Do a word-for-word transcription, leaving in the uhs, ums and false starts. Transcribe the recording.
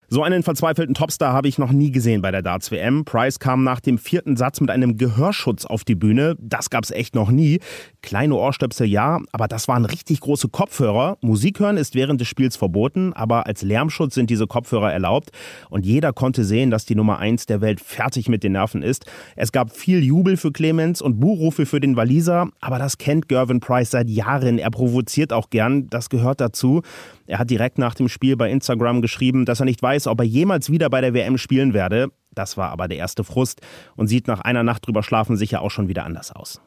So einen verzweifelten Topstar habe ich noch nie gesehen bei der Darts-W M. Price kam nach dem vierten Satz mit einem Gehörschutz auf die Bühne. Das gab's echt noch nie. Kleine Ohrstöpsel ja, aber das waren richtig große Kopfhörer. Musik hören ist während des Spiels verboten, aber als Lärmschutz sind diese Kopfhörer erlaubt. Und jeder konnte sehen, dass die Nummer eins der Welt fertig mit den Nerven ist. Es gab viel Jubel für Clemens und Buhrufe für den Waliser. Aber das kennt Gervin Price seit Jahren. Er provoziert auch gern. Das gehört dazu. Er hat direkt nach dem Spiel bei Instagram geschrieben, dass er nicht weiß, ob er jemals wieder bei der W M spielen werde. Das war aber der erste Frust und sieht nach einer Nacht drüber schlafen sicher auch schon wieder anders aus.